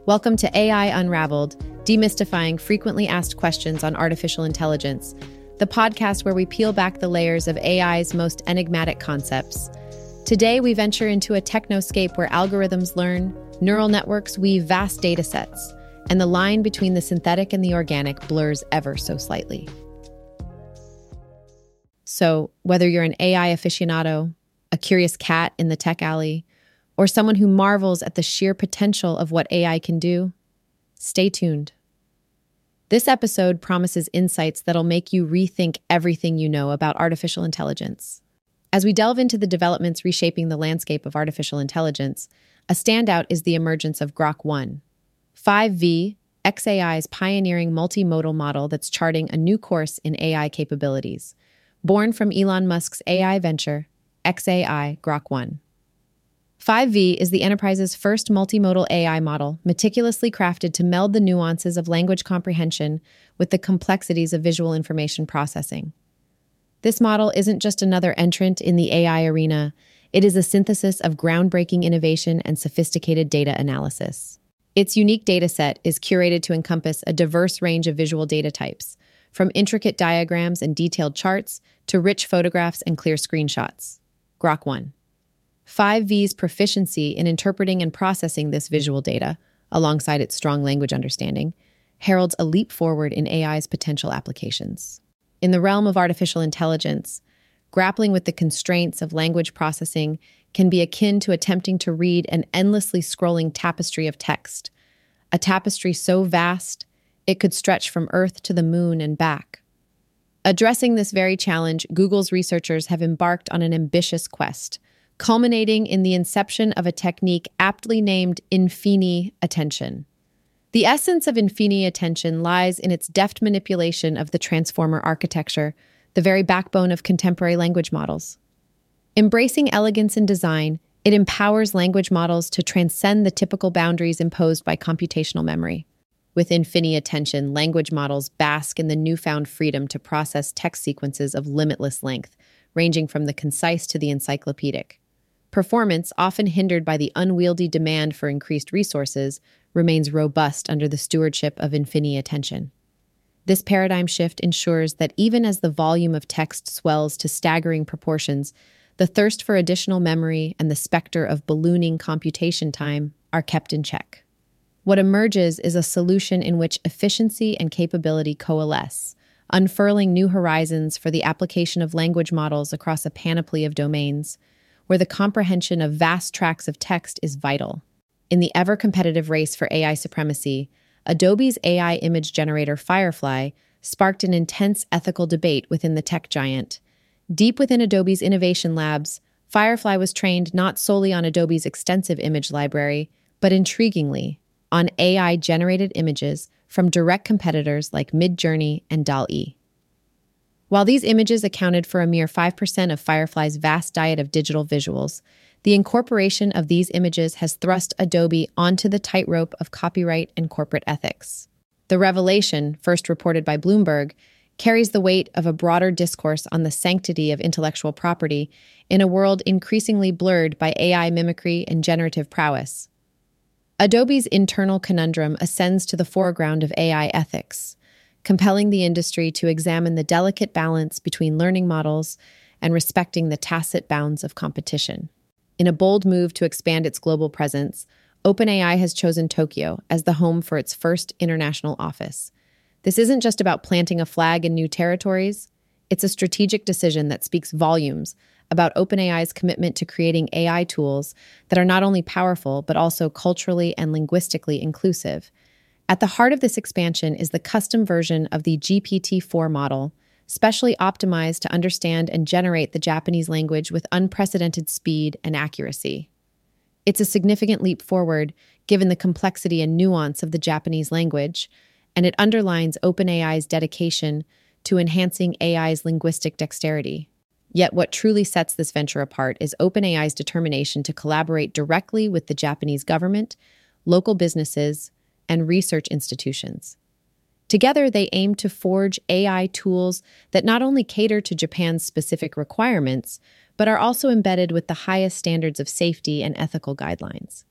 Welcome to AI Unraveled, demystifying frequently asked questions on artificial intelligence, the podcast where we peel back the layers of AI's most enigmatic concepts. Today, we venture into a technoscape where algorithms learn, neural networks weave vast data sets, and the line between the synthetic and the organic blurs ever so slightly. So, whether you're an AI aficionado, a curious cat in the tech alley, or someone who marvels at the sheer potential of what AI can do, stay tuned. This episode promises insights that'll make you rethink everything you know about artificial intelligence. As we delve into the developments reshaping the landscape of artificial intelligence, a standout is the emergence of Grok 1, 5V, xAI's pioneering multimodal model that's charting a new course in AI capabilities. Born from Elon Musk's AI venture, xAI Grok 1. 5V is the enterprise's first multimodal AI model, meticulously crafted to meld the nuances of language comprehension with the complexities of visual information processing. This model isn't just another entrant in the AI arena, it is a synthesis of groundbreaking innovation and sophisticated data analysis. Its unique dataset is curated to encompass a diverse range of visual data types, from intricate diagrams and detailed charts to rich photographs and clear screenshots. Grok 1. 5V's proficiency in interpreting and processing this visual data, alongside its strong language understanding, heralds a leap forward in AI's potential applications. In the realm of artificial intelligence, grappling with the constraints of language processing can be akin to attempting to read an endlessly scrolling tapestry of text, a tapestry so vast it could stretch from Earth to the moon and back. Addressing this very challenge, Google's researchers have embarked on an ambitious quest, culminating in the inception of a technique aptly named Infini Attention. The essence of Infini Attention lies in its deft manipulation of the transformer architecture, the very backbone of contemporary language models. Embracing elegance in design, it empowers language models to transcend the typical boundaries imposed by computational memory. With Infini Attention, language models bask in the newfound freedom to process text sequences of limitless length, ranging from the concise to the encyclopedic. Performance, often hindered by the unwieldy demand for increased resources, remains robust under the stewardship of Infini Attention. This paradigm shift ensures that even as the volume of text swells to staggering proportions, the thirst for additional memory and the specter of ballooning computation time are kept in check. What emerges is a solution in which efficiency and capability coalesce, unfurling new horizons for the application of language models across a panoply of domains, where the comprehension of vast tracts of text is vital. In the ever-competitive race for AI supremacy, Adobe's AI image generator Firefly sparked an intense ethical debate within the tech giant. Deep within Adobe's innovation labs, Firefly was trained not solely on Adobe's extensive image library, but intriguingly, on AI-generated images from direct competitors like Midjourney and DALL-E. While these images accounted for a mere 5% of Firefly's vast diet of digital visuals, the incorporation of these images has thrust Adobe onto the tightrope of copyright and corporate ethics. The revelation, first reported by Bloomberg, carries the weight of a broader discourse on the sanctity of intellectual property in a world increasingly blurred by AI mimicry and generative prowess. Adobe's internal conundrum ascends to the foreground of AI ethics, compelling the industry to examine the delicate balance between learning models and respecting the tacit bounds of competition. In a bold move to expand its global presence, OpenAI has chosen Tokyo as the home for its first international office. This isn't just about planting a flag in new territories, it's a strategic decision that speaks volumes about OpenAI's commitment to creating AI tools that are not only powerful, but also culturally and linguistically inclusive. At the heart of this expansion is the custom version of the GPT-4 model, specially optimized to understand and generate the Japanese language with unprecedented speed and accuracy. It's a significant leap forward, given the complexity and nuance of the Japanese language, and it underlines OpenAI's dedication to enhancing AI's linguistic dexterity. Yet what truly sets this venture apart is OpenAI's determination to collaborate directly with the Japanese government, local businesses, and research institutions. Together, they aim to forge AI tools that not only cater to Japan's specific requirements, but are also embedded with the highest standards of safety and ethical guidelines.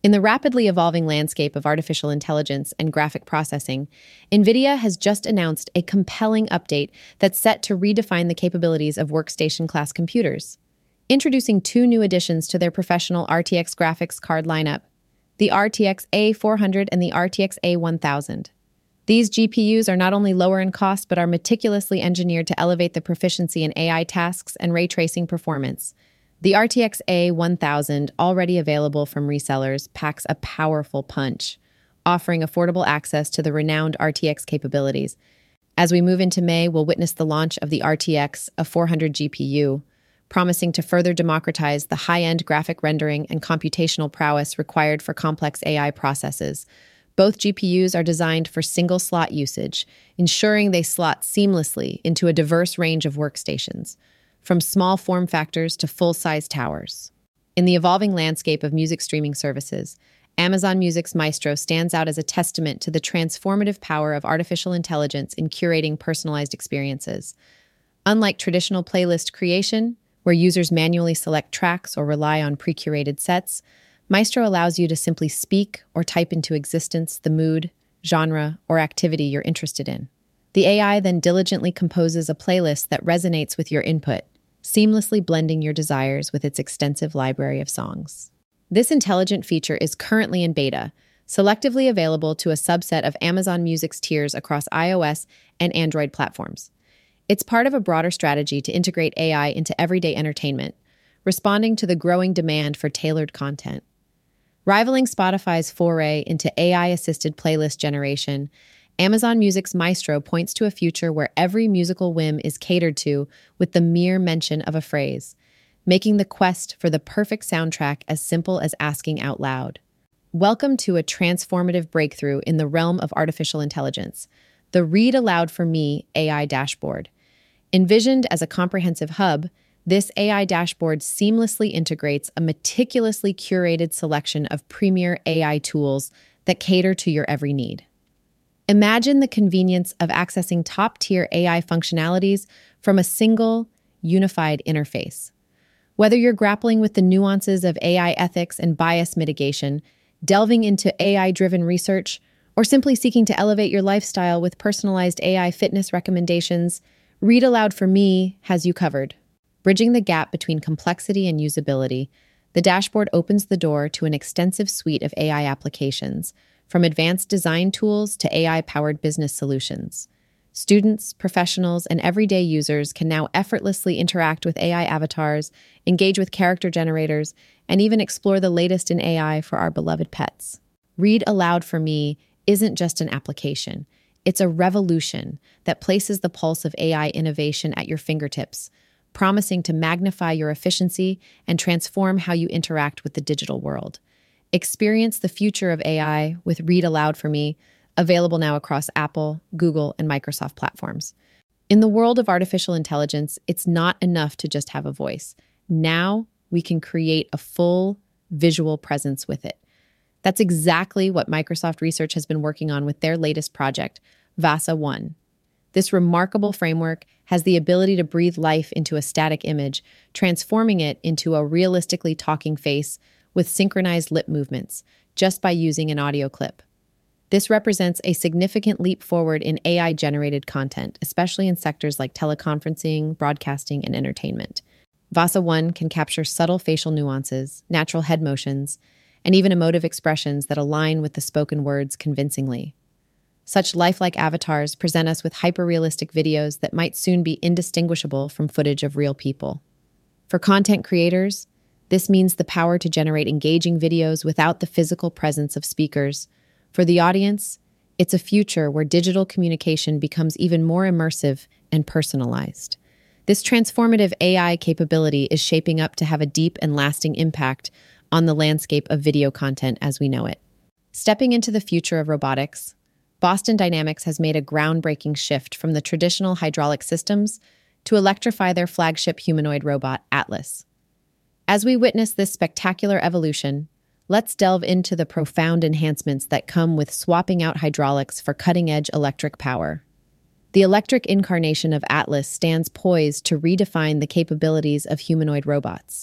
In the rapidly evolving landscape of artificial intelligence and graphic processing, NVIDIA has just announced a compelling update that's set to redefine the capabilities of workstation-class computers. Introducing two new additions to their professional RTX graphics card lineup, the RTX A400 and the RTX A1000. These GPUs are not only lower in cost, but are meticulously engineered to elevate the proficiency in AI tasks and ray tracing performance. The RTX A1000, already available from resellers, packs a powerful punch, offering affordable access to the renowned RTX capabilities. As we move into May, we'll witness the launch of the RTX A400 GPU, promising to further democratize the high-end graphic rendering and computational prowess required for complex AI processes. Both GPUs are designed for single-slot usage, ensuring they slot seamlessly into a diverse range of workstations, from small form factors to full-size towers. In the evolving landscape of music streaming services, Amazon Music's Maestro stands out as a testament to the transformative power of artificial intelligence in curating personalized experiences. Unlike traditional playlist creation, where users manually select tracks or rely on pre-curated sets, Maestro allows you to simply speak or type into existence the mood, genre, or activity you're interested in. The AI then diligently composes a playlist that resonates with your input, seamlessly blending your desires with its extensive library of songs. This intelligent feature is currently in beta, selectively available to a subset of Amazon Music's tiers across iOS and Android platforms. It's part of a broader strategy to integrate AI into everyday entertainment, responding to the growing demand for tailored content. Rivaling Spotify's foray into AI-assisted playlist generation, Amazon Music's Maestro points to a future where every musical whim is catered to with the mere mention of a phrase, making the quest for the perfect soundtrack as simple as asking out loud. Welcome to a transformative breakthrough in the realm of artificial intelligence, the Read Aloud for Me AI dashboard. Envisioned as a comprehensive hub, this AI dashboard seamlessly integrates a meticulously curated selection of premier AI tools that cater to your every need. Imagine the convenience of accessing top-tier AI functionalities from a single, unified interface. Whether you're grappling with the nuances of AI ethics and bias mitigation, delving into AI-driven research, or simply seeking to elevate your lifestyle with personalized AI fitness recommendations, Read Aloud for Me has you covered. Bridging the gap between complexity and usability, the dashboard opens the door to an extensive suite of AI applications, from advanced design tools to AI-powered business solutions. Students, professionals, and everyday users can now effortlessly interact with AI avatars, engage with character generators, and even explore the latest in AI for our beloved pets. Read Aloud for Me isn't just an application. It's a revolution that places the pulse of AI innovation at your fingertips, promising to magnify your efficiency and transform how you interact with the digital world. Experience the future of AI with Read Aloud for Me, available now across Apple, Google, and Microsoft platforms. In the world of artificial intelligence, it's not enough to just have a voice. Now we can create a full visual presence with it. That's exactly what Microsoft Research has been working on with their latest project, Vasa 1. This remarkable framework has the ability to breathe life into a static image, transforming it into a realistically talking face with synchronized lip movements, just by using an audio clip. This represents a significant leap forward in AI-generated content, especially in sectors like teleconferencing, broadcasting, and entertainment. Vasa 1 can capture subtle facial nuances, natural head motions, and even emotive expressions that align with the spoken words convincingly. Such lifelike avatars present us with hyper-realistic videos that might soon be indistinguishable from footage of real people. For content creators, this means the power to generate engaging videos without the physical presence of speakers. For the audience, it's a future where digital communication becomes even more immersive and personalized. This transformative AI capability is shaping up to have a deep and lasting impact on the landscape of video content as we know it. Stepping into the future of robotics, Boston Dynamics has made a groundbreaking shift from the traditional hydraulic systems to electrify their flagship humanoid robot, Atlas. As we witness this spectacular evolution, let's delve into the profound enhancements that come with swapping out hydraulics for cutting-edge electric power. The electric incarnation of Atlas stands poised to redefine the capabilities of humanoid robots.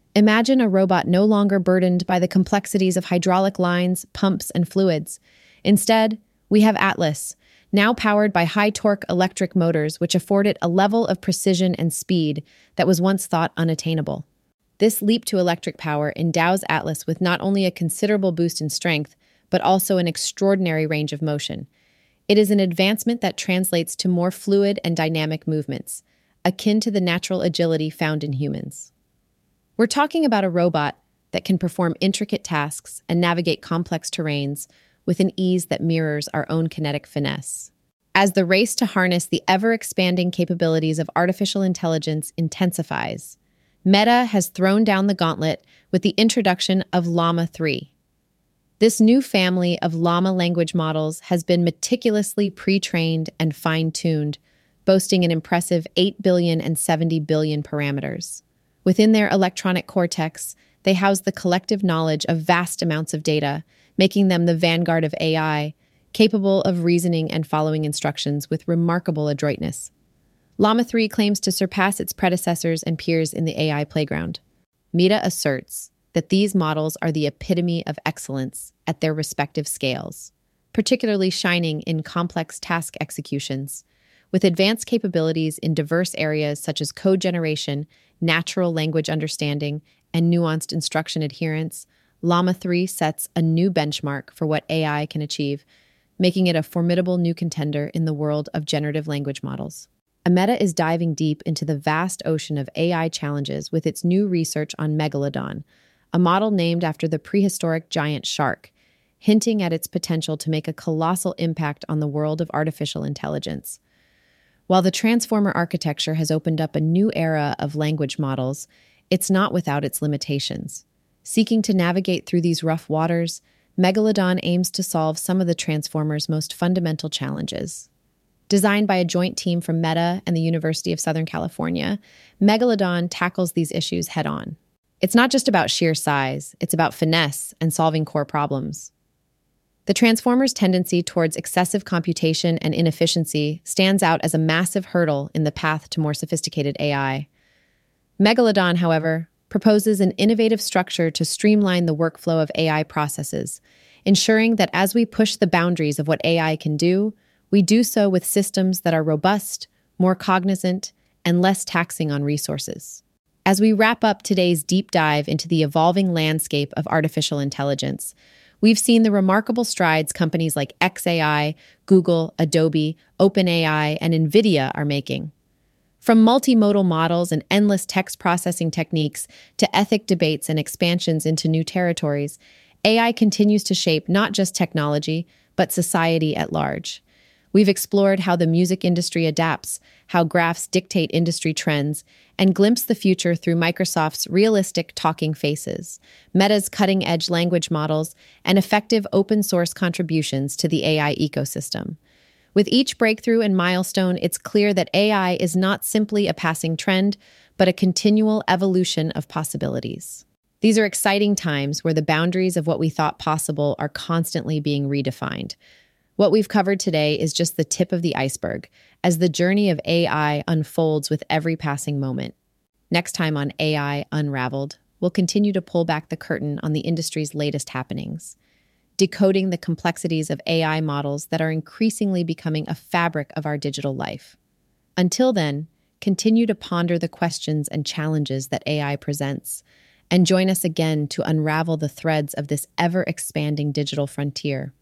Imagine a robot no longer burdened by the complexities of hydraulic lines, pumps, and fluids. Instead, we have Atlas, now powered by high-torque electric motors which afford it a level of precision and speed that was once thought unattainable. This leap to electric power endows Atlas with not only a considerable boost in strength, but also an extraordinary range of motion. It is an advancement that translates to more fluid and dynamic movements, akin to the natural agility found in humans. We're talking about a robot that can perform intricate tasks and navigate complex terrains with an ease that mirrors our own kinetic finesse. As the race to harness the ever-expanding capabilities of artificial intelligence intensifies, Meta has thrown down the gauntlet with the introduction of Llama 3. This new family of llama language models has been meticulously pre-trained and fine-tuned, boasting an impressive 8 billion and 70 billion parameters. Within their electronic cortex, they house the collective knowledge of vast amounts of data, making them the vanguard of AI, capable of reasoning and following instructions with remarkable adroitness. Llama 3 claims to surpass its predecessors and peers in the AI playground. Meta asserts that these models are the epitome of excellence at their respective scales, particularly shining in complex task executions. With advanced capabilities in diverse areas such as code generation, natural language understanding, and nuanced instruction adherence, Llama 3 sets a new benchmark for what AI can achieve, making it a formidable new contender in the world of generative language models. Meta is diving deep into the vast ocean of AI challenges with its new research on Megalodon, a model named after the prehistoric giant shark, hinting at its potential to make a colossal impact on the world of artificial intelligence. While the transformer architecture has opened up a new era of language models, it's not without its limitations. Seeking to navigate through these rough waters, Megalodon aims to solve some of the transformer's most fundamental challenges. Designed by a joint team from Meta and the University of Southern California, Megalodon tackles these issues head-on. It's not just about sheer size, it's about finesse and solving core problems. The transformer's tendency towards excessive computation and inefficiency stands out as a massive hurdle in the path to more sophisticated AI. Megalodon, however, proposes an innovative structure to streamline the workflow of AI processes, ensuring that as we push the boundaries of what AI can do, we do so with systems that are robust, more cognizant, and less taxing on resources. As we wrap up today's deep dive into the evolving landscape of artificial intelligence, we've seen the remarkable strides companies like xAI, Google, Adobe, OpenAI, and NVIDIA are making. From multimodal models and endless text processing techniques to ethic debates and expansions into new territories, AI continues to shape not just technology, but society at large. We've explored how the music industry adapts, how graphs dictate industry trends, and glimpsed the future through Microsoft's realistic talking faces, Meta's cutting-edge language models, and effective open-source contributions to the AI ecosystem. With each breakthrough and milestone, it's clear that AI is not simply a passing trend, but a continual evolution of possibilities. These are exciting times where the boundaries of what we thought possible are constantly being redefined. What we've covered today is just the tip of the iceberg, as the journey of AI unfolds with every passing moment. Next time on AI Unraveled, we'll continue to pull back the curtain on the industry's latest happenings, decoding the complexities of AI models that are increasingly becoming a fabric of our digital life. Until then, continue to ponder the questions and challenges that AI presents, and join us again to unravel the threads of this ever-expanding digital frontier.